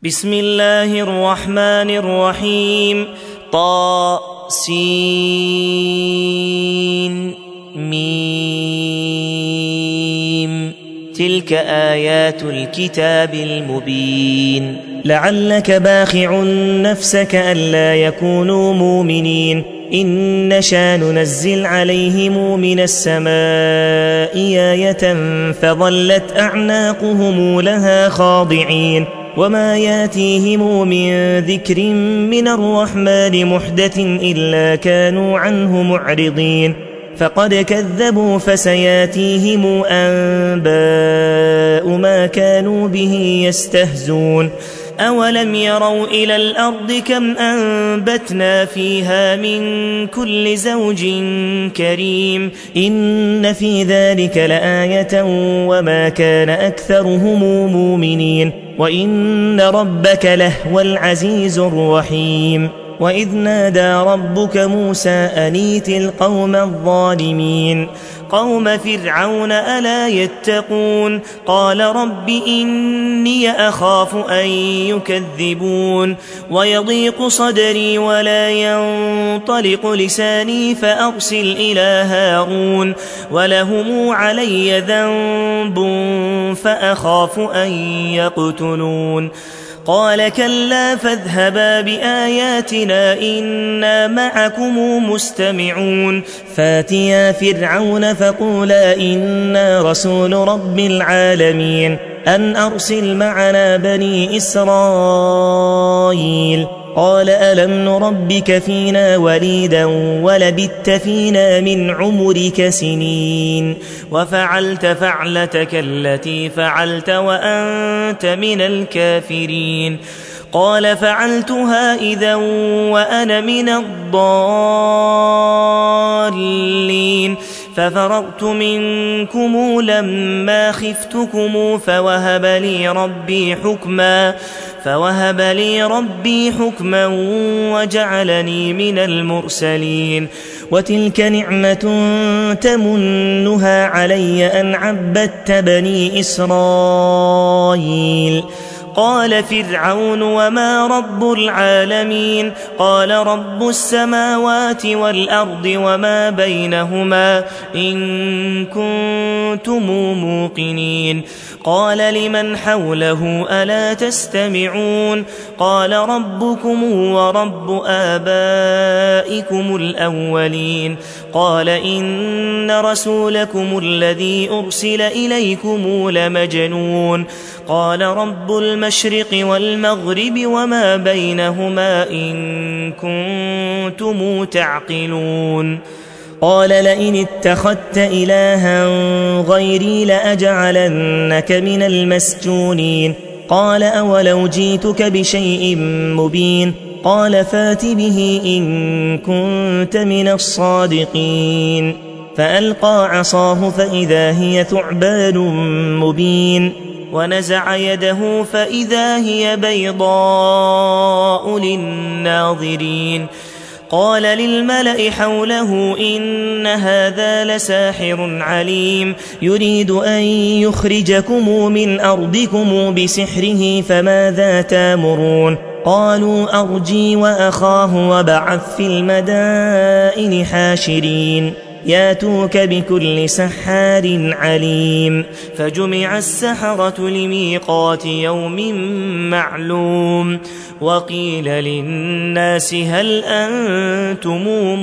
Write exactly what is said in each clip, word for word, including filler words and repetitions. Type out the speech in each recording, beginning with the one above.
بسم الله الرحمن الرحيم. طا سين ميم. تلك آيات الكتاب المبين. لعلك باخع نفسك ألا يكونوا مؤمنين إن نشأ ننزل عليهم من السماء آية فظلت أعناقهم لها خاضعين وما ياتيهم من ذكر من الرحمن محدث إلا كانوا عنه معرضين فقد كذبوا فسياتيهم أنباء ما كانوا به يستهزون. أولم يروا إلى الأرض كم أنبتنا فيها من كل زوج كريم إن في ذلك لآية وما كان أكثرهم مؤمنين وإن ربك لهو العزيز الرحيم. وإذ نادى ربك موسى أن ائت القوم الظالمين قوم فرعون ألا يتقون قال رب إني أخاف أن يكذبون ويضيق صدري ولا ينطلق لساني فأرسل إلى هارون ولهم علي ذنب فأخاف أن يقتلون قال كلا فاذهبا بآياتنا إنا معكم مستمعون فاتيا فرعون فقولا إنا رسول رب العالمين أن أرسل معنا بني إسرائيل قال ألم نربك فينا وليدا ولبثت فينا من عمرك سنين وفعلت فعلتك التي فعلت وأنت من الكافرين قال فعلتها إذا وأنا من الضالين ففررت منكم لما خفتكم فوهب لي ربي حكما فوهب لي ربي حكما وجعلني من المرسلين وتلك نعمة تمنها علي أن عبدت بني إسرائيل قال فرعون وما رب العالمين قال رب السماوات والأرض وما بينهما إن كنتم موقنين قال لمن حوله ألا تستمعون قال ربكم ورب آبائكم الأولين قال إن رسولكم الذي أرسل إليكم لمجنون قال رب المشرق والمغرب وما بينهما إن كنتم تعقلون قال لئن اتخذت إلها غيري لأجعلنك من المسجونين قال أولو جئتك بشيء مبين قال فات به إن كنت من الصادقين فألقى عصاه فإذا هي ثعبان مبين ونزع يده فإذا هي بيضاء للناظرين قال للملأ حوله إن هذا لساحر عليم يريد أن يخرجكم من أرضكم بسحره فماذا تامرون قالوا أرجي وأخاه وابعث في المدائن حاشرين ياتوك بكل سحار عليم فجمع السحرة لميقات يوم معلوم وقيل للناس هل أنتم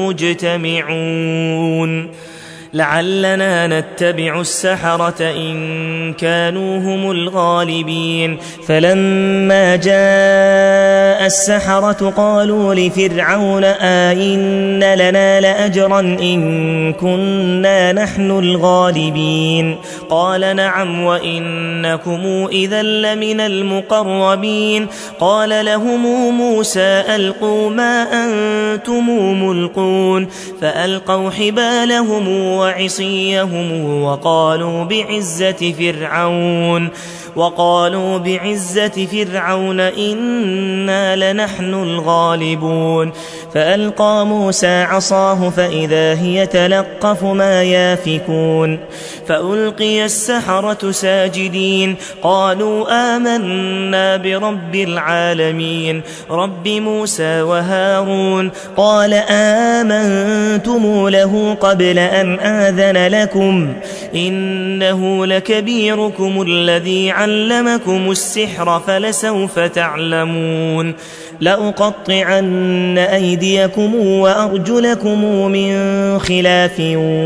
مجتمعون لعلنا نتبع السحرة إن كانوا هم الغالبين فلما جاء السحرة قالوا لفرعون آئن لنا لأجرا إن كنا نحن الغالبين قال نعم وإنكم إذا لمن المقربين قال لهم موسى ألقوا ما أنتم ملقون فألقوا حبالهم وعصيهم وقالوا بعزة فرعون وقالوا بعزة فرعون إنا لنحن الغالبون فألقى موسى عصاه فإذا هي تلقف ما يافكون فألقي السحرة ساجدين قالوا آمنا برب العالمين رب موسى وهارون قال آمنتم له قبل أن آذن لكم إنه لكبيركم الذي علمكم السحر فلسوف تعلمون لأقطعن أيديكم وأرجلكم من خلاف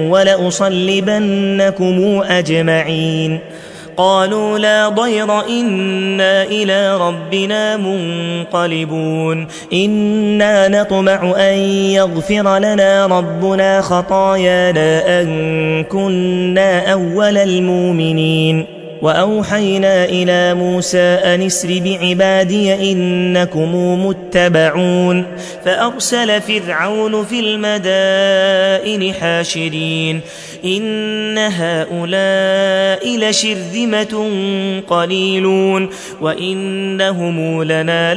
ولأصلبنكم أجمعين قالوا لا ضير إنا إلى ربنا منقلبون إنا نطمع أن يغفر لنا ربنا خطايانا أن كنا أول المؤمنين وأوحينا إلى موسى أن اسر بعبادي إنكم متبعون فأرسل فرعون في المدائن حاشرين إن هؤلاء لشرذمة قليلون وإنهم لنا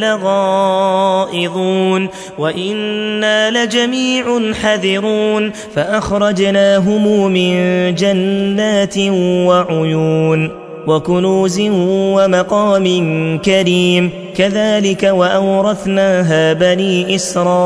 لغائظون وإنا لجميع حذرون فأخرجناهم من جنات وعيون وكنوز ومقام كريم كذلك وأورثناها بني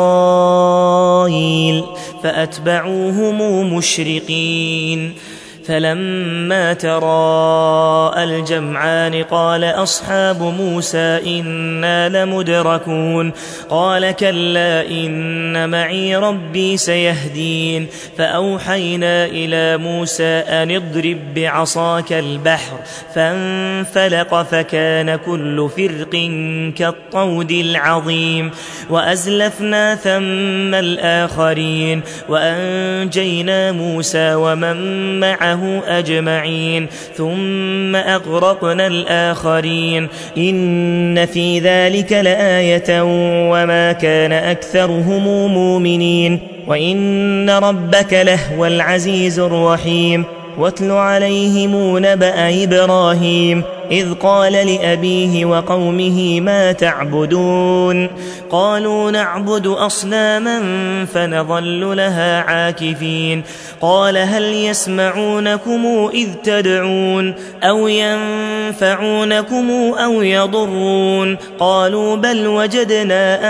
إسرائيل فأتبعوهم مشرقين فلما تراءى الجمعان قال أصحاب موسى إنا لمدركون قال كلا إن معي ربي سيهدين فأوحينا إلى موسى أن اضرب بعصاك البحر فانفلق فكان كل فرق كالطود العظيم وأزلفنا ثم الآخرين وأنجينا موسى ومن معه أجمعين ثم أغرقنا الآخرين إن في ذلك لآية وما كان أكثرهم مؤمنين وإن ربك لهو العزيز الرحيم واتل عليهم نبأ إبراهيم إذ قال لأبيه وقومه ما تعبدون قالوا نعبد أصناما فنظل لها عاكفين قال هل يسمعونكم إذ تدعون أو ينفعونكم أو يضرون قالوا بل وجدنا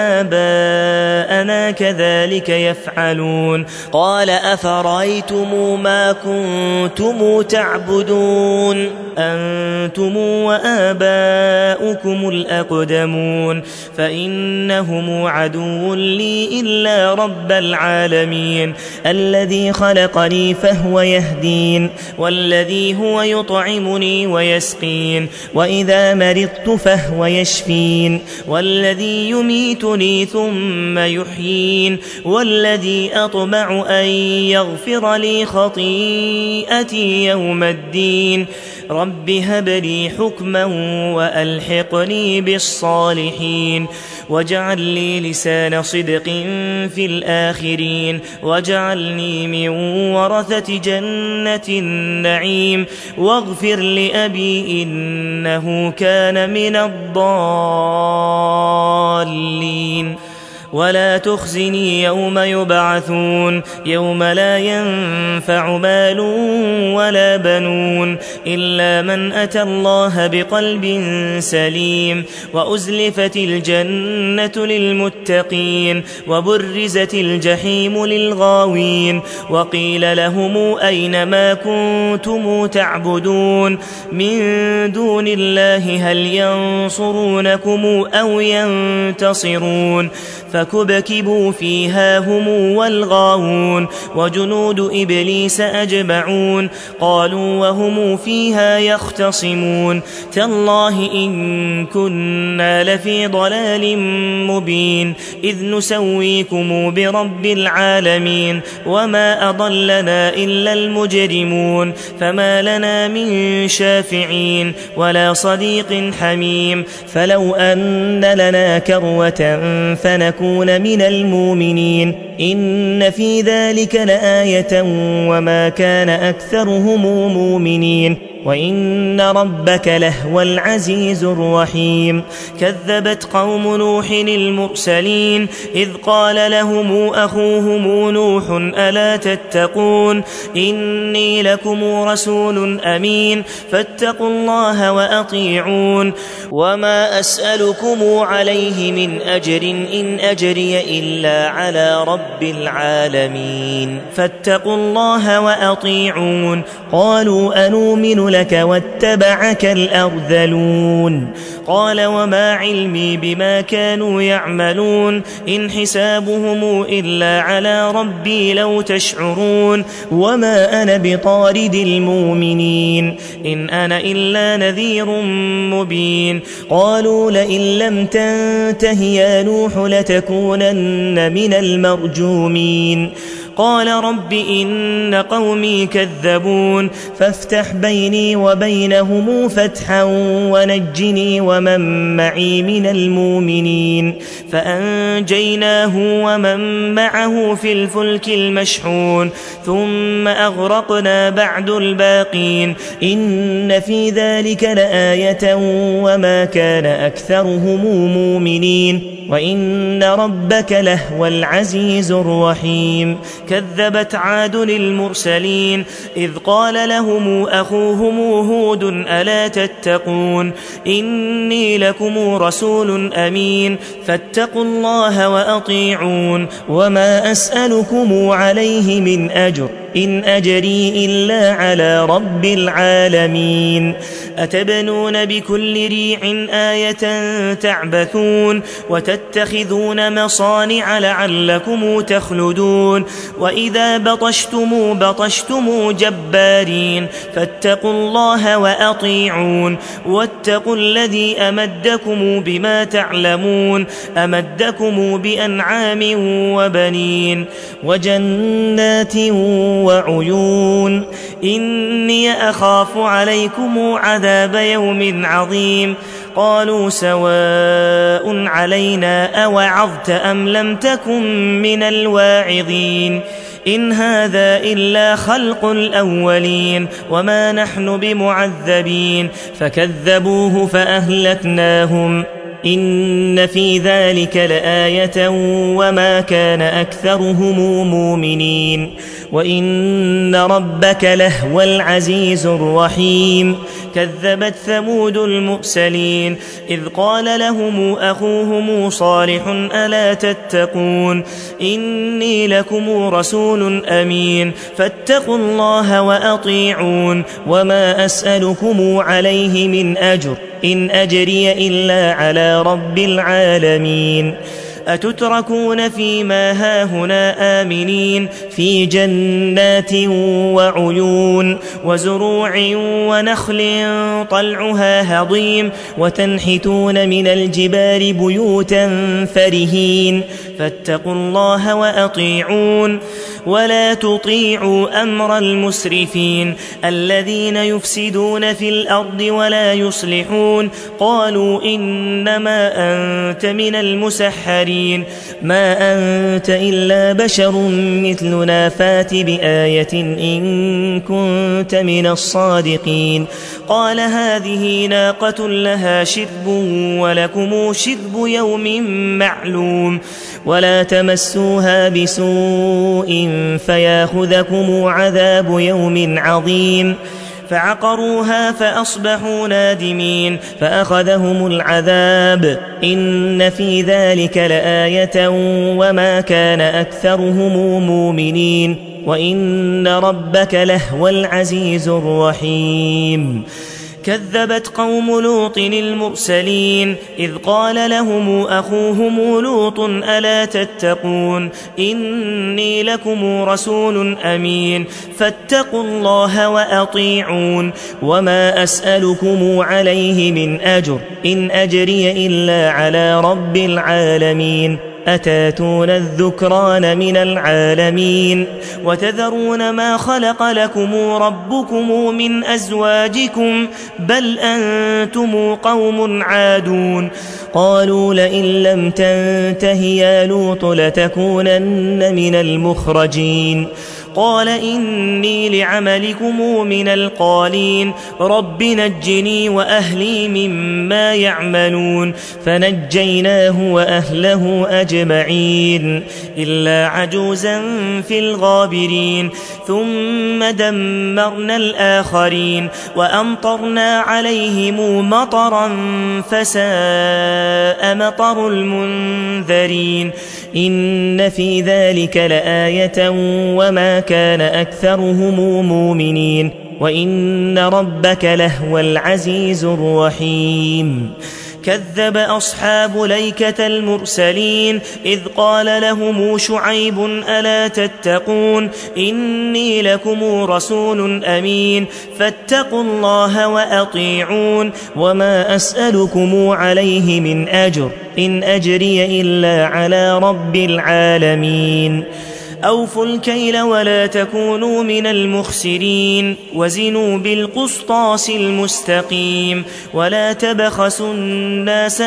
آباءنا كذلك يفعلون قال أفرأيتم ما كنتم تعبدون أنتم وآباؤكم الأقدمون فإنهم عدو لي إلا رب العالمين الذي خلقني فهو يهدين والذي هو يطعمني ويسقين وإذا مرضت فهو يشفين والذي يميتني ثم يحيين والذي أطمع أن يغفر لي خطيئتي يوم الدين رب هب لي حكما وألحقني بالصالحين واجعل لي لسان صدق في الآخرين واجعلني من ورثة جنة النعيم واغفر لأبي إنه كان من الضالين ولا تخزني يوم يبعثون يوم لا ينفع مال ولا بنون إلا من أتى الله بقلب سليم وأزلفت الجنة للمتقين وبرزت الجحيم للغاوين وقيل لهم أين ما كنتم تعبدون من دون الله هل ينصرونكم أو ينتصرون فكبكبوا فيها هم والغاوون وجنود إبليس أجمعون قالوا وهم فيها يختصمون تالله إن كنا لفي ضلال مبين إذ نسويكم برب العالمين وما أضلنا إلا المجرمون فما لنا من شافعين ولا صديق حميم فلو أن لنا كروة فنكون من المؤمنين إن في ذلك لآية وما كان أكثرهم مؤمنين وإن ربك لهو العزيز الرحيم كذبت قوم نوح المرسلين إذ قال لهم أخوهم نوح ألا تتقون إني لكم رسول أمين فاتقوا الله وأطيعون وما أسألكم عليه من أجر إن أجري إلا على رب العالمين فاتقوا الله وأطيعون قالوا أنؤمن لك واتبعك الأرذلون قال وما علمي بما كانوا يعملون إن حسابهم إلا على ربي لو تشعرون وما أنا بطارد المؤمنين إن أنا إلا نذير مبين قالوا لئن لم تنته يا نوح لتكونن من المرجومين قال رب إن قومي كذبون فافتح بيني وبينهم فتحا ونجني ومن معي من المؤمنين فأنجيناه ومن معه في الفلك المشحون ثم أغرقنا بعد الباقين إن في ذلك لآية وما كان أكثرهم مؤمنين وإن ربك لهو العزيز الرحيم كذبت عاد المرسلين إذ قال لهم أخوهم هود ألا تتقون إني لكم رسول أمين فاتقوا الله وأطيعون وما أسألكم عليه من أجر إن أجري إلا على رب العالمين أتبنون بكل ريع آية تعبثون وتتخذون مصانع لعلكم تخلدون وإذا بطشتم بطشتم جبارين فاتقوا الله وأطيعون واتقوا الذي أمدكم بما تعلمون أمدكم بأنعام وبنين وجنات وعيون إني أخاف عليكم عذاب يوم عظيم قالوا سواء علينا أوعظت أم لم تكن من الواعظين إن هذا إلا خلق الأولين وما نحن بمعذبين فكذبوه فأهلكناهم إن في ذلك لآية وما كان أكثرهم مؤمنين وإن ربك لهو العزيز الرحيم كذبت ثمود المرسلين إذ قال لهم أخوهم صالح ألا تتقون إني لكم رسول أمين فاتقوا الله وأطيعون وما أسألكم عليه من أجر إن أجري إلا على رب العالمين أتتركون فيما هاهنا آمنين في جنات وعيون وزروع ونخل طلعها هضيم وتنحتون من الجبال بيوتا فرهين فاتقوا الله وأطيعون ولا تطيعوا أمر المسرفين الذين يفسدون في الأرض ولا يصلحون قالوا إنما أنت من المسحرين ما أنت إلا بشر مثلنا فات بآية إن كنت من الصادقين قال هذه ناقة لها شرب ولكم شرب يوم معلوم ولا تمسوها بسوء فياخذكم عذاب يوم عظيم فعقروها فأصبحوا نادمين فأخذهم العذاب إن في ذلك لآية وما كان أكثرهم مؤمنين وإن ربك لهو العزيز الرحيم كذبت قوم لوط المرسلين إذ قال لهم أخوهم لوط ألا تتقون إني لكم رسول أمين فاتقوا الله وأطيعون وما أسألكم عليه من أجر إن أجري إلا على رب العالمين أتاتون الذكران من العالمين وتذرون ما خلق لكم ربكم من أزواجكم بل أنتم قوم عادون قالوا لئن لم تنته يا لوط لتكونن من المخرجين قال إني لعملكم من القالين رب نجني وأهلي مما يعملون فنجيناه وأهله أجمعين إلا عجوزا في الغابرين ثم دمرنا الآخرين وأمطرنا عليهم مطرا فساء مطر المنذرين إن في ذلك لآية وما كان أكثرهم مؤمنين وإن ربك لهو العزيز الرحيم كذب أصحاب ليكة المرسلين إذ قال لهم شعيب ألا تتقون إني لكم رسول أمين فاتقوا الله وأطيعون وما أسألكم عليه من أجر إن أجري إلا على رب العالمين أوفوا الكيل ولا تكونوا من المخسرين وزنوا بالقسطاس المستقيم ولا تبخسوا الناس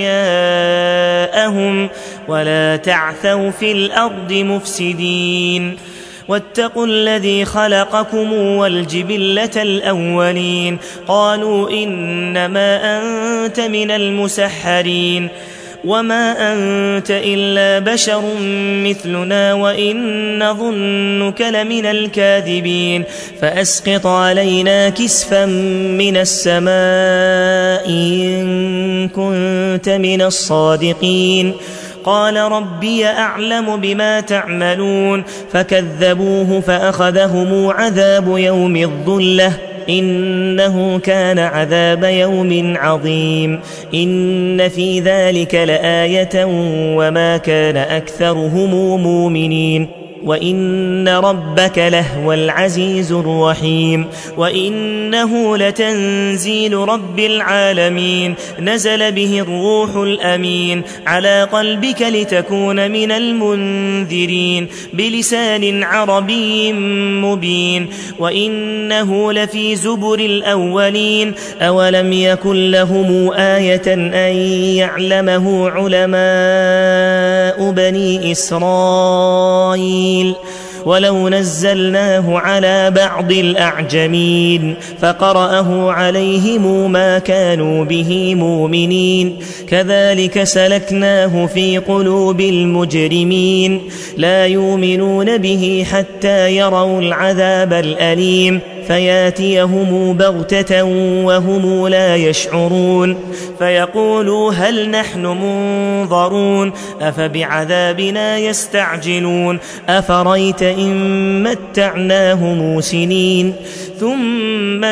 أشياءهم ولا تعثوا في الأرض مفسدين واتقوا الذي خلقكم والجبلة الأولين قالوا إنما أنت من المسحرين وما أنت إلا بشر مثلنا وإن نظنك لمن الكاذبين فأسقط علينا كسفا من السماء إن كنت من الصادقين قال ربي أعلم بما تعملون فكذبوه فأخذهم عذاب يوم الظلة إنه كان عذاب يوم عظيم إن في ذلك لآية وما كان أكثرهم مؤمنين وإن ربك لهو العزيز الرحيم وإنه لتنزيل رب العالمين نزل به الروح الأمين على قلبك لتكون من المنذرين بلسان عربي مبين وإنه لفي زبر الأولين أولم يكن لهم آية أن يعلمه علماء بني إسرائيل ولو نزلناه على بعض الأعجمين فقرأه عليهم ما كانوا به مؤمنين كذلك سلكناه في قلوب المجرمين لا يؤمنون به حتى يروا العذاب الأليم فياتيهم بغتة وهم لا يشعرون فيقولوا هل نحن منظرون أفبعذابنا يستعجلون أفريت إن متعناهم سنين ثم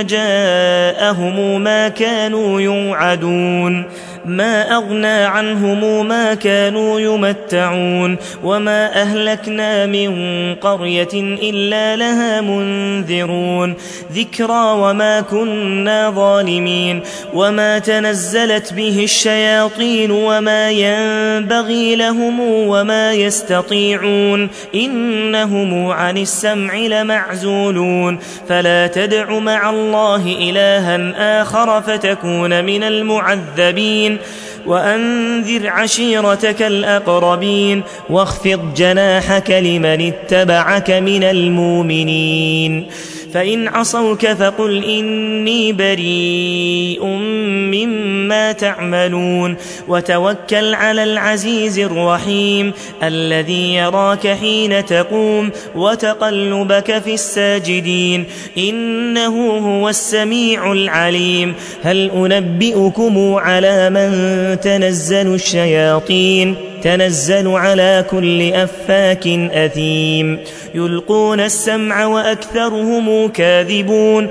جاءهم ما كانوا يوعدون ما أغنى عنهم ما كانوا يمتعون وما أهلكنا من قرية إلا لها منذرون ذكرى وما كنا ظالمين وما تنزلت به الشياطين وما ينبغي لهم وما يستطيعون إنهم عن السمع لمعزولون فلا تدع مع الله إلها آخر فتكون من المعذبين وأنذر عشيرتك الأقربين واخفض جناحك لمن اتبعك من المؤمنين فإن عصوك فقل إني بريء مما تعملون وتوكل على العزيز الرحيم الذي يراك حين تقوم وتقلبك في الساجدين إنه هو السميع العليم هل أنبئكم على من تنزل الشياطين تنزل على كل أفاك أثيم يلقون السمع وأكثرهم كاذبون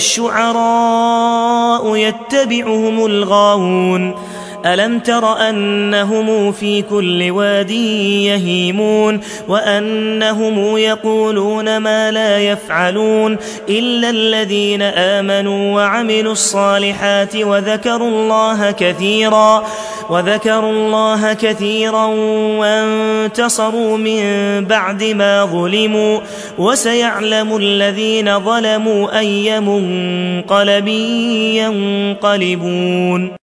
والشعراء يتبعهم الغاوون ألم تر أنهم في كل واد يهيمون وأنهم يقولون ما لا يفعلون إلا الذين آمنوا وعملوا الصالحات وذكروا الله كثيرا وذكروا الله كثيرا وانتصروا من بعد ما ظلموا وسيعلم الذين ظلموا أي منقلب ينقلبون.